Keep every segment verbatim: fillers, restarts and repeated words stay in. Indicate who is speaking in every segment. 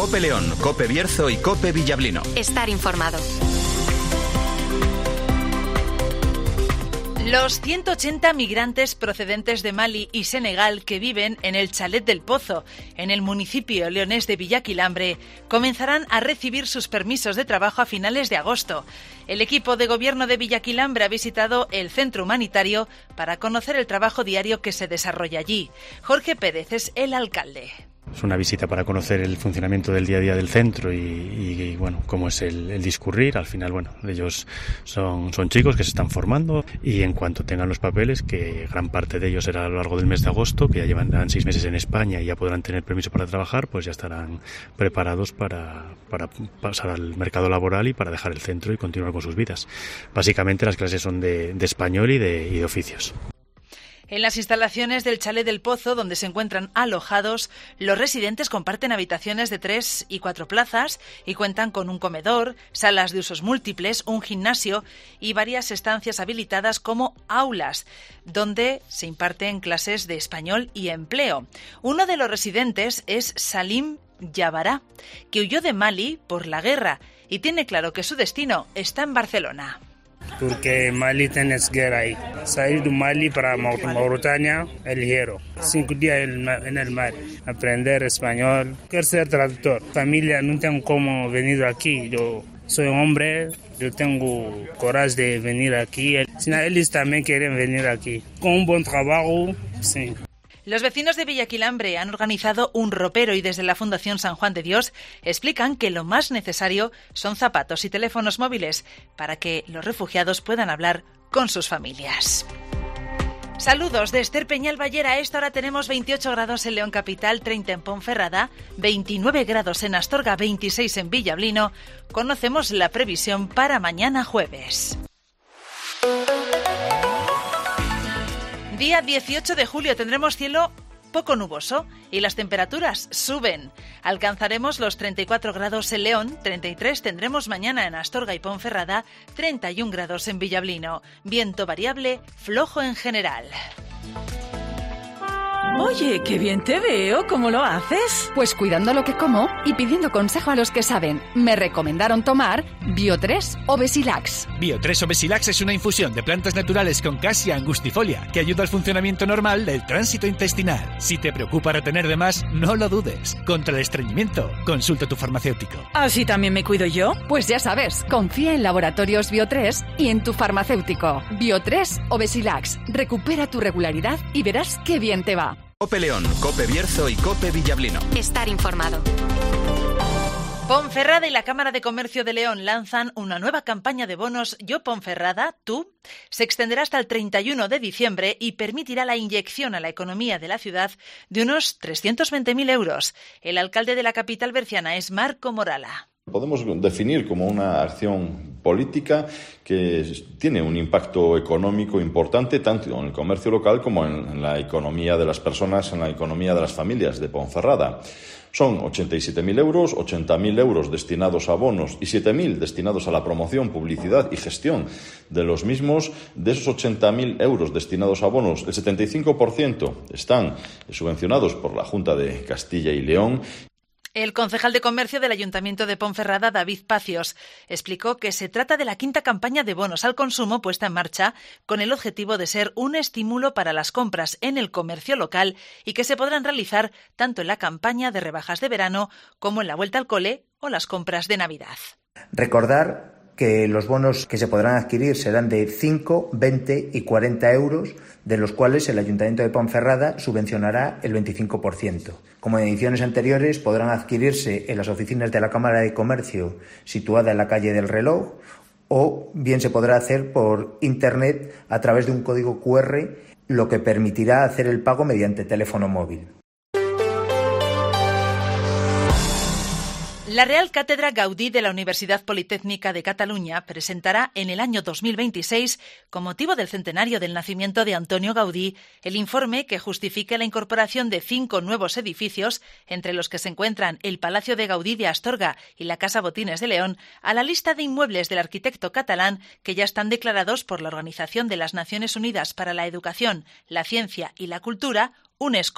Speaker 1: COPE León, COPE Bierzo y COPE Villablino.
Speaker 2: Estar informado.
Speaker 3: Los ciento ochenta migrantes procedentes de Mali y Senegal que viven en el Chalet del Pozo, en el municipio leonés de Villaquilambre, comenzarán a recibir sus permisos de trabajo a finales de agosto. El equipo de gobierno de Villaquilambre ha visitado el centro humanitario para conocer el trabajo diario que se desarrolla allí. Jorge Pérez es el alcalde.
Speaker 4: Es una visita para conocer el funcionamiento del día a día del centro y, y, y bueno, cómo es el, el discurrir. Al final, bueno, ellos son, son chicos que se están formando y en cuanto tengan los papeles, que gran parte de ellos será a lo largo del mes de agosto, que ya llevan seis meses en España y ya podrán tener permiso para trabajar, pues ya estarán preparados para, para pasar al mercado laboral y para dejar el centro y continuar con sus vidas. Básicamente las clases son de, de español y de, y de oficios.
Speaker 3: En las instalaciones del Chalet del Pozo, donde se encuentran alojados, los residentes comparten habitaciones de tres y cuatro plazas y cuentan con un comedor, salas de usos múltiples, un gimnasio y varias estancias habilitadas como aulas, donde se imparten clases de español y empleo. Uno de los residentes es Salim Yabará, que huyó de Mali por la guerra y tiene claro que su destino está en Barcelona.
Speaker 5: Porque Mali tienes guerra ahí. Salir de Mali para Mauritania, eligieron. Cinco días en el mar. Aprender español. Quiero ser traductor. Familia, no tengo cómo venir aquí. Yo soy hombre, yo tengo coraje de venir aquí. Si ellos también quieren venir aquí. Con un buen trabajo, sí.
Speaker 3: Los vecinos de Villaquilambre han organizado un ropero y desde la Fundación San Juan de Dios explican que lo más necesario son zapatos y teléfonos móviles para que los refugiados puedan hablar con sus familias. Saludos de Esther Peñal Ballera. A esta hora tenemos veintiocho grados en León Capital, treinta en Ponferrada, veintinueve grados en Astorga, veintiséis en Villablino. Conocemos la previsión para mañana jueves. Día dieciocho de julio tendremos cielo poco nuboso y las temperaturas suben. Alcanzaremos los treinta y cuatro grados en León, treinta y tres tendremos mañana en Astorga y Ponferrada, treinta y un grados en Villablino. Viento variable, flojo en general.
Speaker 6: Oye, qué bien te veo, ¿cómo lo haces?
Speaker 7: Pues cuidando lo que como y pidiendo consejo a los que saben. Me recomendaron tomar Bio tres o Besilax.
Speaker 8: Bio tres o Besilax es una infusión de plantas naturales con Cassia angustifolia que ayuda al funcionamiento normal del tránsito intestinal. Si te preocupa retener de más, no lo dudes. Contra el estreñimiento, consulta a tu farmacéutico.
Speaker 6: ¿Así también me cuido yo?
Speaker 7: Pues ya sabes, confía en Laboratorios Bio tres y en tu farmacéutico. Bio tres o Besilax. Recupera tu regularidad y verás qué bien te va.
Speaker 1: COPE León, COPE Bierzo y COPE Villablino.
Speaker 2: Estar informado.
Speaker 3: Ponferrada y la Cámara de Comercio de León lanzan una nueva campaña de bonos Yo Ponferrada, tú. Se extenderá hasta el treinta y uno de diciembre y permitirá la inyección a la economía de la ciudad de unos trescientos veinte mil euros. El alcalde de la capital berciana es Marco Morala.
Speaker 9: Podemos definir como una acción política que tiene un impacto económico importante tanto en el comercio local como en la economía de las personas, en la economía de las familias de Ponferrada. Son ochenta y siete mil euros, ochenta mil euros destinados a bonos y siete mil destinados a la promoción, publicidad y gestión de los mismos. De esos ochenta mil euros destinados a bonos, el setenta y cinco por ciento están subvencionados por la Junta de Castilla y León.
Speaker 3: El concejal de Comercio del Ayuntamiento de Ponferrada, David Pacios, explicó que se trata de la quinta campaña de bonos al consumo puesta en marcha con el objetivo de ser un estímulo para las compras en el comercio local y que se podrán realizar tanto en la campaña de rebajas de verano como en la vuelta al cole o las compras de Navidad.
Speaker 10: Recordar que los bonos que se podrán adquirir serán de cinco, veinte y cuarenta euros, de los cuales el Ayuntamiento de Ponferrada subvencionará el veinticinco por ciento. Como en ediciones anteriores, podrán adquirirse en las oficinas de la Cámara de Comercio situada en la calle del Reloj o bien se podrá hacer por Internet a través de un código cu erre, lo que permitirá hacer el pago mediante teléfono móvil.
Speaker 3: La Real Cátedra Gaudí de la Universidad Politécnica de Cataluña presentará en el año dos mil veintiséis, con motivo del centenario del nacimiento de Antonio Gaudí, el informe que justifique la incorporación de cinco nuevos edificios, entre los que se encuentran el Palacio de Gaudí de Astorga y la Casa Botines de León, a la lista de inmuebles del arquitecto catalán que ya están declarados por la Organización de las Naciones Unidas para la Educación, la Ciencia y la Cultura, UNESCO,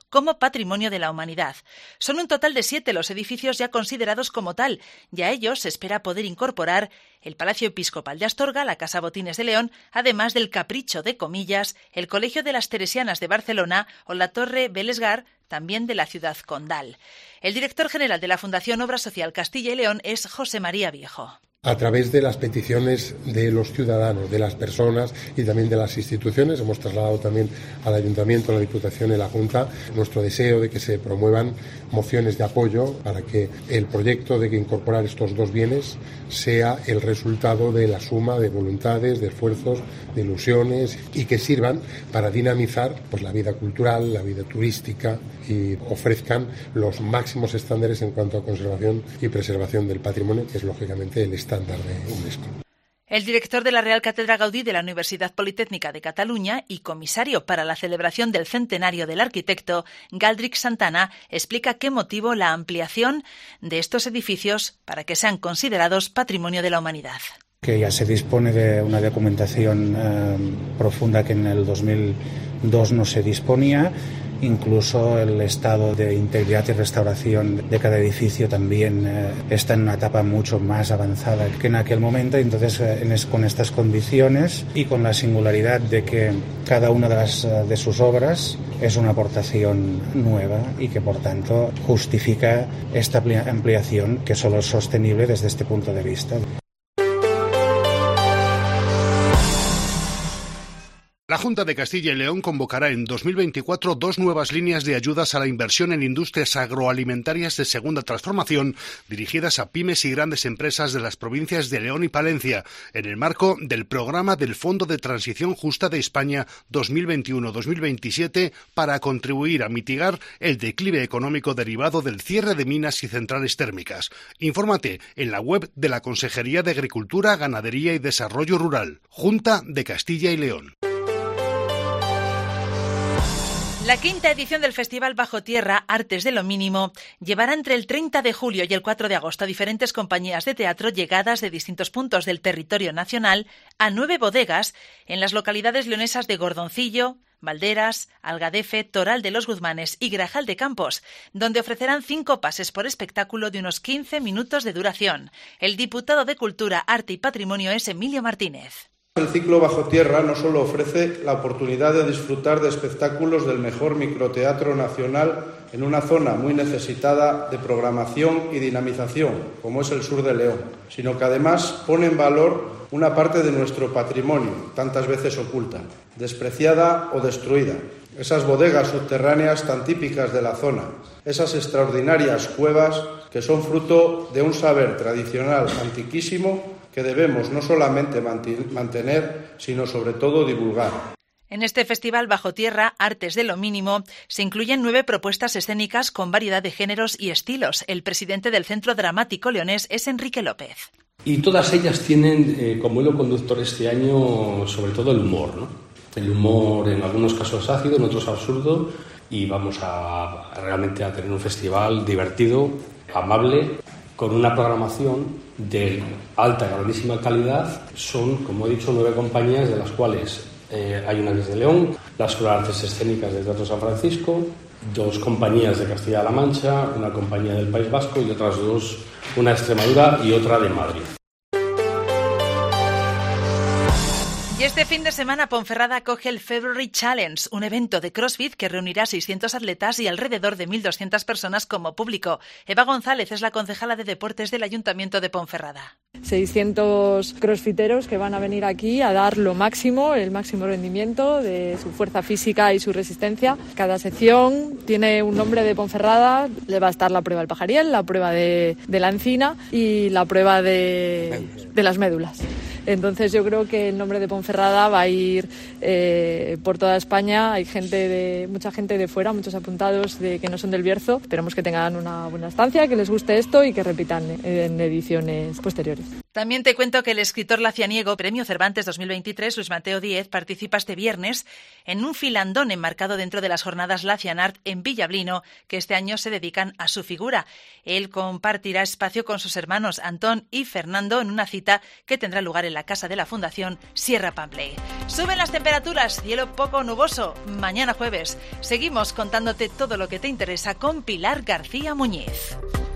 Speaker 3: como Patrimonio de la Humanidad. Son un total de siete los edificios ya considerados como tal, y a ellos se espera poder incorporar el Palacio Episcopal de Astorga, la Casa Botines de León, además del Capricho de Comillas, el Colegio de las Teresianas de Barcelona o la Torre Belesgar, también de la ciudad condal. El director general de la Fundación Obra Social Castilla y León es José María Viejo.
Speaker 11: A través de las peticiones de los ciudadanos, de las personas y también de las instituciones, hemos trasladado también al Ayuntamiento, a la Diputación y a la Junta nuestro deseo de que se promuevan mociones de apoyo para que el proyecto de incorporar estos dos bienes sea el resultado de la suma de voluntades, de esfuerzos, de ilusiones y que sirvan para dinamizar pues, la vida cultural, la vida turística y ofrezcan los máximos estándares en cuanto a conservación y preservación del patrimonio, que es lógicamente el estándar de UNESCO.
Speaker 3: El director de la Real Cátedra Gaudí de la Universidad Politécnica de Cataluña y comisario para la celebración del centenario del arquitecto, Galdric Santana, explica qué motivó la ampliación de estos edificios para que sean considerados Patrimonio de la Humanidad.
Speaker 12: Que ya se dispone de una documentación eh, profunda que en el dos mil dos no se disponía. Incluso el estado de integridad y restauración de cada edificio también eh, está en una etapa mucho más avanzada que en aquel momento. Entonces, eh, en es, con estas condiciones y con la singularidad de que cada una de, las, de sus obras es una aportación nueva y que, por tanto, justifica esta ampliación que solo es sostenible desde este punto de vista.
Speaker 13: La Junta de Castilla y León convocará en dos mil veinticuatro dos nuevas líneas de ayudas a la inversión en industrias agroalimentarias de segunda transformación dirigidas a pymes y grandes empresas de las provincias de León y Palencia, en el marco del programa del Fondo de Transición Justa de España dos mil veintiuno a dos mil veintisiete para contribuir a mitigar el declive económico derivado del cierre de minas y centrales térmicas. Infórmate en la web de la Consejería de Agricultura, Ganadería y Desarrollo Rural, Junta de Castilla y León.
Speaker 3: La quinta edición del Festival Bajo Tierra, Artes de lo Mínimo, llevará entre el treinta de julio y el cuatro de agosto a diferentes compañías de teatro llegadas de distintos puntos del territorio nacional a nueve bodegas en las localidades leonesas de Gordoncillo, Valderas, Algadefe, Toral de los Guzmanes y Grajal de Campos, donde ofrecerán cinco pases por espectáculo de unos quince minutos de duración. El diputado de Cultura, Arte y Patrimonio es Emilio Martínez.
Speaker 14: El ciclo Bajo Tierra no solo ofrece la oportunidad de disfrutar de espectáculos del mejor microteatro nacional en una zona muy necesitada de programación y dinamización, como es el sur de León, sino que además pone en valor una parte de nuestro patrimonio, tantas veces oculta, despreciada o destruida. Esas bodegas subterráneas tan típicas de la zona, esas extraordinarias cuevas que son fruto de un saber tradicional antiquísimo que debemos no solamente mantener, sino sobre todo divulgar.
Speaker 3: En este Festival Bajo Tierra, Artes de lo Mínimo, se incluyen nueve propuestas escénicas con variedad de géneros y estilos. El presidente del Centro Dramático Leonés es Enrique López.
Speaker 15: Y todas ellas tienen eh, como hilo conductor este año sobre todo el humor, ¿no? El humor en algunos casos ácido, en otros absurdo, y vamos a, a realmente a tener un festival divertido, amable, con una programación de alta y grandísima calidad. Son, como he dicho, nueve compañías, de las cuales eh, hay una desde León, la Escuela de Artes Escénicas del Teatro San Francisco, dos compañías de Castilla-La Mancha, una compañía del País Vasco y otras dos, una de Extremadura y otra de Madrid.
Speaker 3: Y este fin de semana Ponferrada acoge el February Challenge, un evento de CrossFit que reunirá a seiscientos atletas y alrededor de mil doscientas personas como público. Eva González es la concejala de Deportes del Ayuntamiento de Ponferrada.
Speaker 16: seiscientos crossfiteros que van a venir aquí a dar lo máximo, el máximo rendimiento de su fuerza física y su resistencia. Cada sección tiene un nombre de Ponferrada, le va a estar la prueba del pajariel, la prueba de, de la encina y la prueba de, de las médulas. Entonces yo creo que el nombre de Ponferrada va a ir eh, por toda España. Hay gente de, mucha gente de fuera, muchos apuntados de que no son del Bierzo. Esperemos que tengan una buena estancia, que les guste esto y que repitan en ediciones posteriores.
Speaker 3: También te cuento que el escritor lacianiego, Premio Cervantes dos mil veintitrés, Luis Mateo Díez, participa este viernes en un filandón enmarcado dentro de las jornadas Lacianart en Villablino, que este año se dedican a su figura. Él compartirá espacio con sus hermanos Antón y Fernando en una cita que tendrá lugar en la casa de la Fundación Sierra Pampley. Suben las temperaturas, cielo poco nuboso. Mañana jueves seguimos contándote todo lo que te interesa con Pilar García Muñiz.